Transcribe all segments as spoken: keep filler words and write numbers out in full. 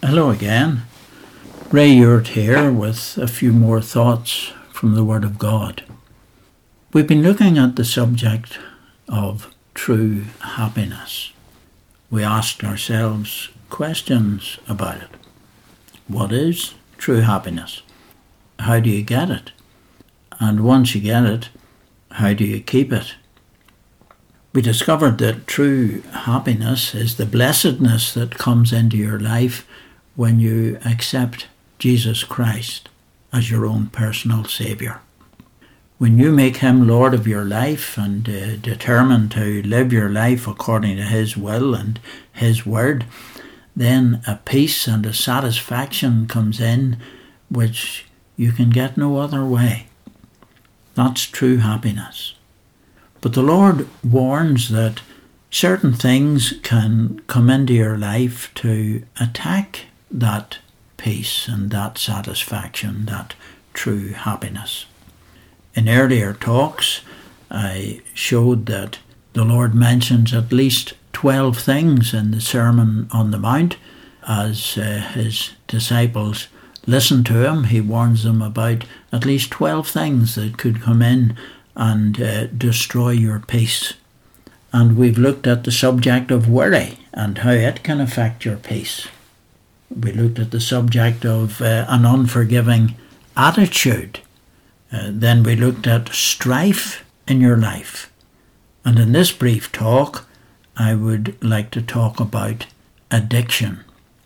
Hello again. Ray Urt here with a few more thoughts from the Word of God. We've been looking at the subject of true happiness. We asked ourselves questions about it. What is true happiness? How do you get it? And once you get it, how do you keep it? We discovered that true happiness is the blessedness that comes into your life when you accept Jesus Christ as your own personal Saviour. When you make Him Lord of your life and uh, determine to live your life according to His will and His word, then a peace and a satisfaction comes in which you can get no other way. That's true happiness. But the Lord warns that certain things can come into your life to attack that peace and that satisfaction, that true happiness. In earlier talks, I showed that the Lord mentions at least twelve things in the Sermon on the Mount. As uh, His disciples listen to Him, He warns them about at least twelve things that could come in and uh, destroy your peace. And we've looked at the subject of worry and how it can affect your peace. We looked at the subject of uh, an unforgiving attitude. Uh, then we looked at strife in your life. And in this brief talk, I would like to talk about addiction.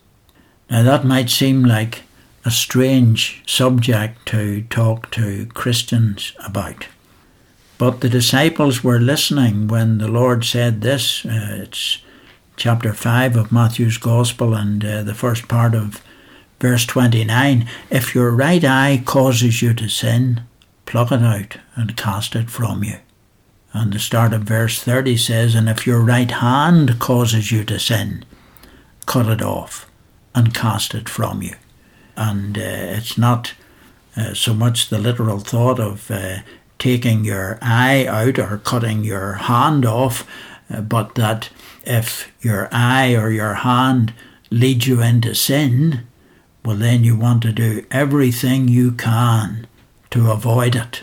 Now that might seem like a strange subject to talk to Christians about. But the disciples were listening when the Lord said this. Uh, it's chapter five of Matthew's Gospel and uh, the first part of verse twenty-nine. If your right eye causes you to sin, pluck it out and cast it from you. And the start of verse thirty says, and if your right hand causes you to sin, cut it off and cast it from you. And uh, it's not uh, so much the literal thought of uh, taking your eye out or cutting your hand off, uh, but that if your eye or your hand leads you into sin, well then you want to do everything you can to avoid it.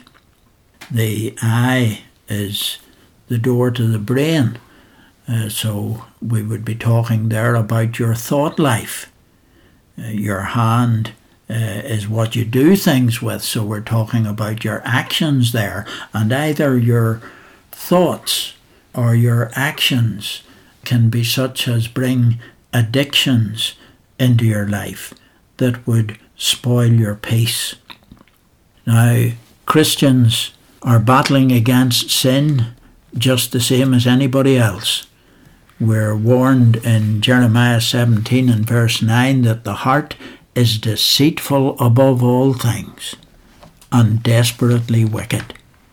The eye is the door to the brain, uh, so we would be talking there about your thought life. Uh, your hand uh, is what you do things with, so we're talking about your actions there, and either your thoughts or your actions can be such as bring addictions into your life that would spoil your peace. Now, Christians are battling against sin just the same as anybody else. We're warned in Jeremiah seventeen and verse nine that the heart is deceitful above all things and desperately wicked.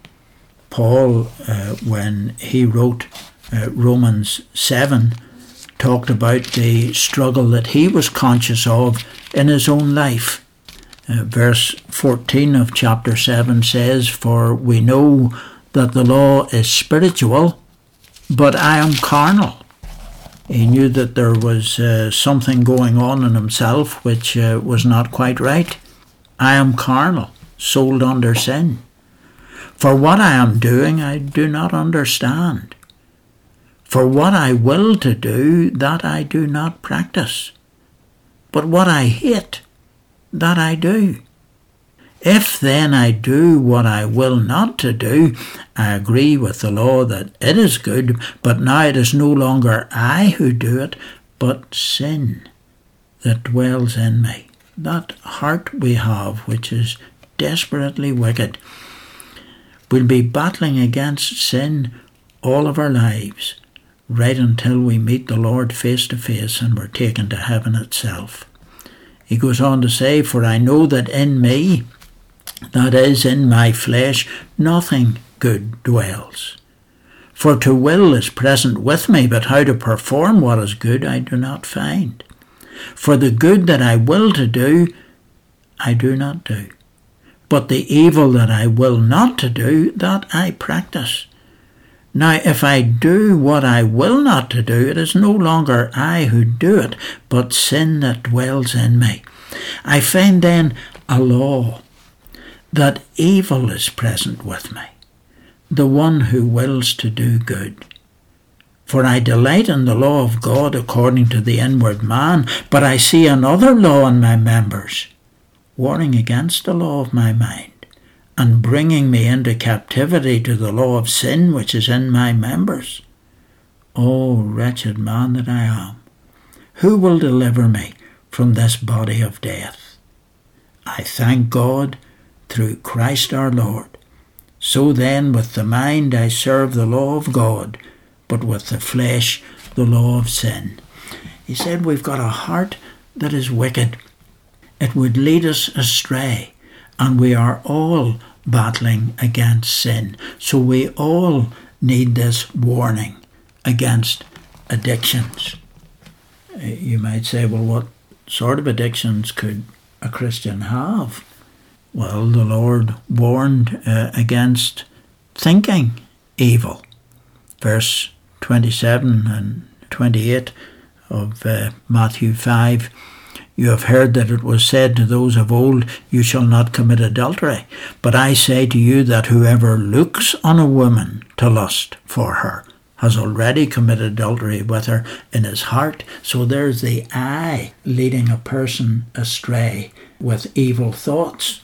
Paul, uh, when he wrote uh, Romans seven, talked about the struggle that he was conscious of in his own life. Uh, verse fourteen of chapter seven says, for we know that the law is spiritual, but I am carnal. He knew that there was uh, something going on in himself which uh, was not quite right. I am carnal, sold under sin. For what I am doing I do not understand. For what I will to do, that I do not practice. But what I hate, that I do. If then I do what I will not to do, I agree with the law that it is good, but now it is no longer I who do it, but sin that dwells in me. That heart we have, which is desperately wicked. We'll be battling against sin all of our lives, right until we meet the Lord face to face and we're taken to heaven itself. He goes on to say, for I know that in me, that is, in my flesh, nothing good dwells. For to will is present with me, but how to perform what is good I do not find. For the good that I will to do, I do not do. But the evil that I will not to do, that I practice. Now if I do what I will not to do, it is no longer I who do it, but sin that dwells in me. I find then a law, that evil is present with me, the one who wills to do good. For I delight in the law of God according to the inward man, but I see another law in my members, warring against the law of my mind, and bringing me into captivity to the law of sin which is in my members. O wretched man that I am, who will deliver me from this body of death? I thank God through Christ our Lord. So then with the mind I serve the law of God, but with the flesh the law of sin. He said we've got a heart that is wicked. It would lead us astray. And we are all battling against sin. So we all need this warning against addictions. You might say, well, what sort of addictions could a Christian have? Well, the Lord warned uh, against thinking evil. Verse twenty-seven and twenty-eight of uh, Matthew five. You have heard that it was said to those of old, you shall not commit adultery. But I say to you that whoever looks on a woman to lust for her has already committed adultery with her in his heart. So there's the eye leading a person astray with evil thoughts.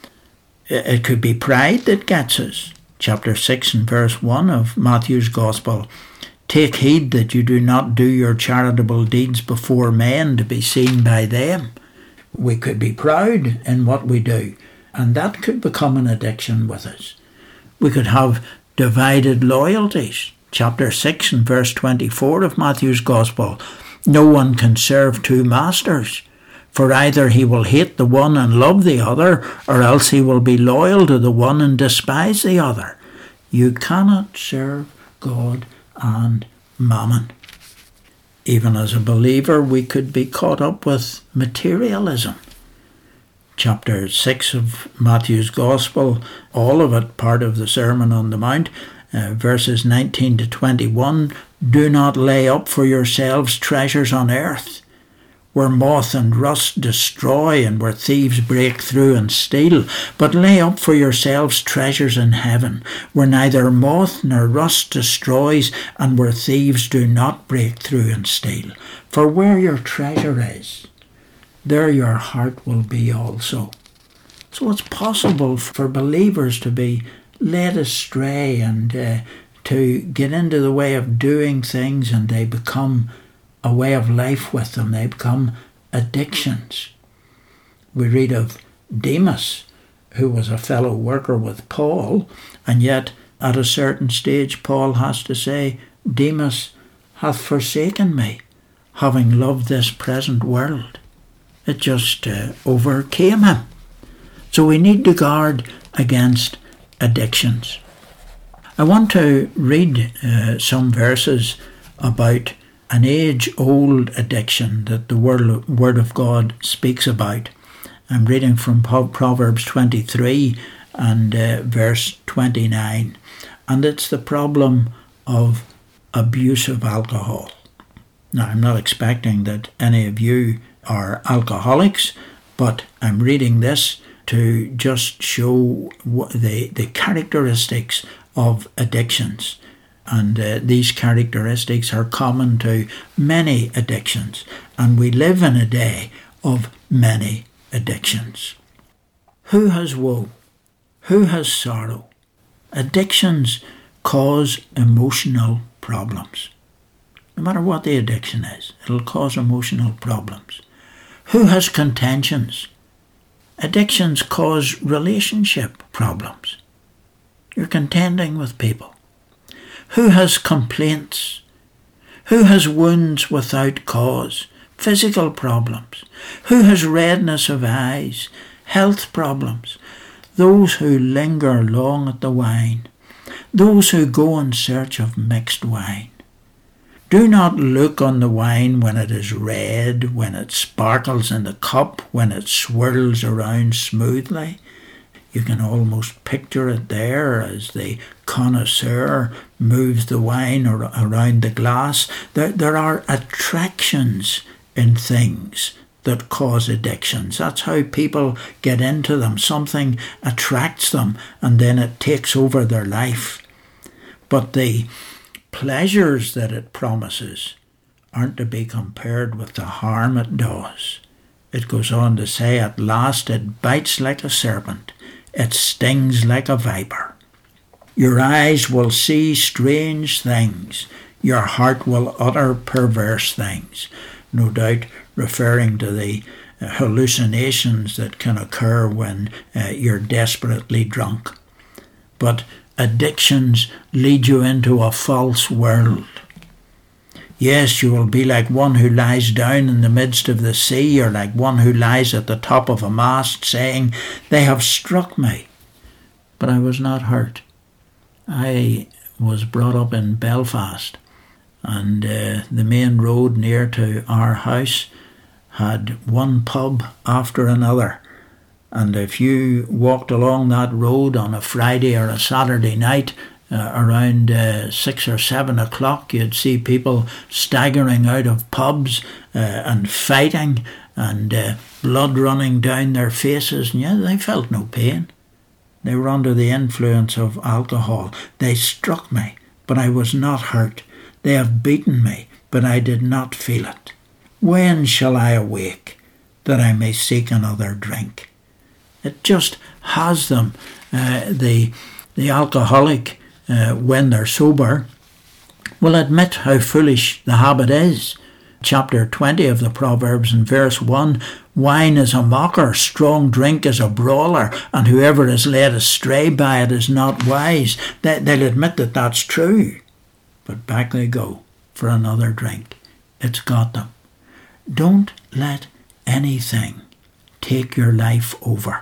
It could be pride that gets us. Chapter six and verse one of Matthew's Gospel. Take heed that you do not do your charitable deeds before men to be seen by them. We could be proud in what we do, and that could become an addiction with us. We could have divided loyalties. Chapter six and verse twenty-four of Matthew's Gospel. No one can serve two masters, for either he will hate the one and love the other, or else he will be loyal to the one and despise the other. You cannot serve God and mammon. Even as a believer, we could be caught up with materialism. Chapter six of Matthew's Gospel, all of it part of the Sermon on the Mount, uh, verses nineteen to twenty-one. Do not lay up for yourselves treasures on earth, where moth and rust destroy and where thieves break through and steal, but lay up for yourselves treasures in heaven, where neither moth nor rust destroys and where thieves do not break through and steal. For where your treasure is, there your heart will be also. So it's possible for believers to be led astray and uh, to get into the way of doing things, and they become a way of life with them. They become addictions. We read of Demas, who was a fellow worker with Paul, and yet at a certain stage Paul has to say, Demas hath forsaken me, having loved this present world. It just uh, overcame him. So we need to guard against addictions. I want to read uh, some verses about an age-old addiction that the word, word of God speaks about. I'm reading from Proverbs twenty-three and uh, verse twenty-nine. And it's the problem of abuse of alcohol. Now, I'm not expecting that any of you are alcoholics, but I'm reading this to just show the, the characteristics of addictions. And uh, these characteristics are common to many addictions. And we live in a day of many addictions. Who has woe? Who has sorrow? Addictions cause emotional problems. No matter what the addiction is, it'll cause emotional problems. Who has contentions? Addictions cause relationship problems. You're contending with people. Who has complaints? Who has wounds without cause? Physical problems. Who has redness of eyes? Health problems. Those who linger long at the wine. Those who go in search of mixed wine. Do not look on the wine when it is red, when it sparkles in the cup, when it swirls around smoothly. You can almost picture it there as the connoisseur moves the wine ar- around the glass. There, there are attractions in things that cause addictions. That's how people get into them. Something attracts them and then it takes over their life. But the pleasures that it promises aren't to be compared with the harm it does. It goes on to say, at last it bites like a serpent, it stings like a viper. Your eyes will see strange things, your heart will utter perverse things. No doubt referring to the hallucinations that can occur when uh, you're desperately drunk. But addictions lead you into a false world. Yes, you will be like one who lies down in the midst of the sea, or like one who lies at the top of a mast saying, "They have struck me, but I was not hurt." I was brought up in Belfast, and uh, the main road near to our house had one pub after another. And if you walked along that road on a Friday or a Saturday night, Uh, around uh, six or seven o'clock, you'd see people staggering out of pubs uh, and fighting and uh, blood running down their faces. And yeah, they felt no pain. They were under the influence of alcohol. They struck me, but I was not hurt. They have beaten me, but I did not feel it. When shall I awake, that I may seek another drink? It just has them, uh, the the alcoholic, Uh, when they're sober, will admit how foolish the habit is. Chapter twenty of the Proverbs in verse one, wine is a mocker, strong drink is a brawler, and whoever is led astray by it is not wise. They, they'll admit that that's true. But back they go for another drink. It's got them. Don't let anything take your life over.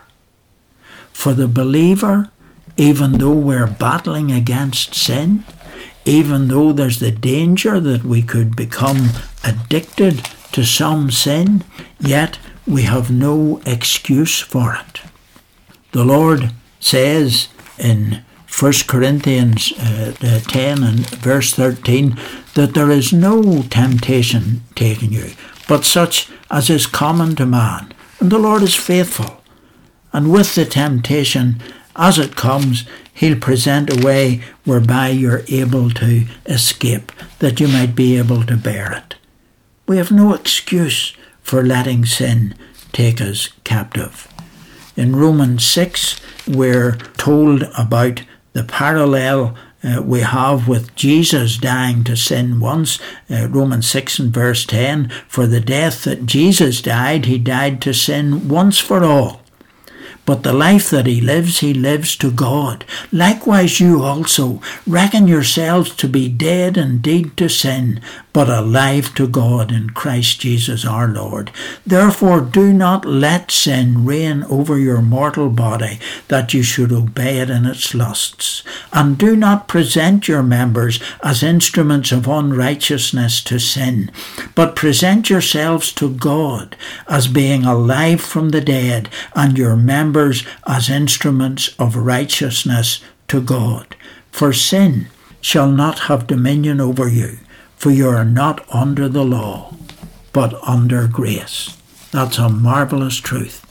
For the believer, even though we're battling against sin, even though there's the danger that we could become addicted to some sin, yet we have no excuse for it. The Lord says in First Corinthians uh, ten and verse thirteen that there is no temptation taken you, but such as is common to man. And the Lord is faithful. And with the temptation, as it comes, he'll present a way whereby you're able to escape, that you might be able to bear it. We have no excuse for letting sin take us captive. In Romans six, we're told about the parallel uh, we have with Jesus dying to sin once. Uh, Romans six and verse ten, for the death that Jesus died, he died to sin once for all. But the life that he lives, he lives to God. Likewise you also, reckon yourselves to be dead indeed to sin, but alive to God in Christ Jesus our Lord. Therefore do not let sin reign over your mortal body, that you should obey it in its lusts. And do not present your members as instruments of unrighteousness to sin, but present yourselves to God as being alive from the dead, and your members as instruments of righteousness to God. For sin shall not have dominion over you, for you are not under the law, but under grace. That's a marvellous truth.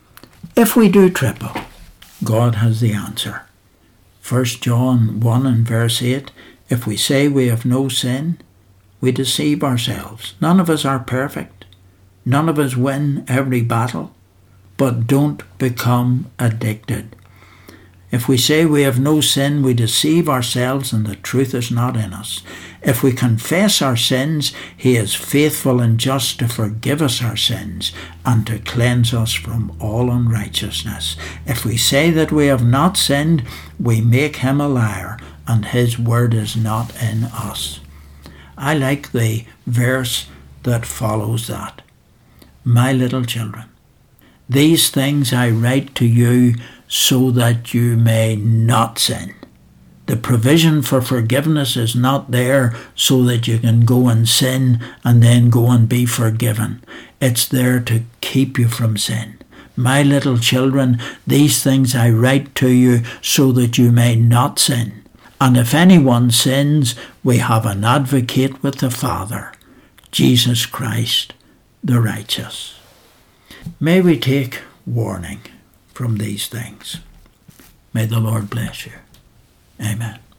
If we do trip up, God has the answer. First John one and verse eight, if we say we have no sin, we deceive ourselves. None of us are perfect. None of us win every battle. But don't become addicted. If we say we have no sin, we deceive ourselves and the truth is not in us. If we confess our sins, he is faithful and just to forgive us our sins and to cleanse us from all unrighteousness. If we say that we have not sinned, we make him a liar and his word is not in us. I like the verse that follows that. My little children, these things I write to you so that you may not sin. The provision for forgiveness is not there so that you can go and sin and then go and be forgiven. It's there to keep you from sin. My little children, these things I write to you so that you may not sin. And if anyone sins, we have an advocate with the Father, Jesus Christ, the righteous. May we take warning from these things. May the Lord bless you. Amen.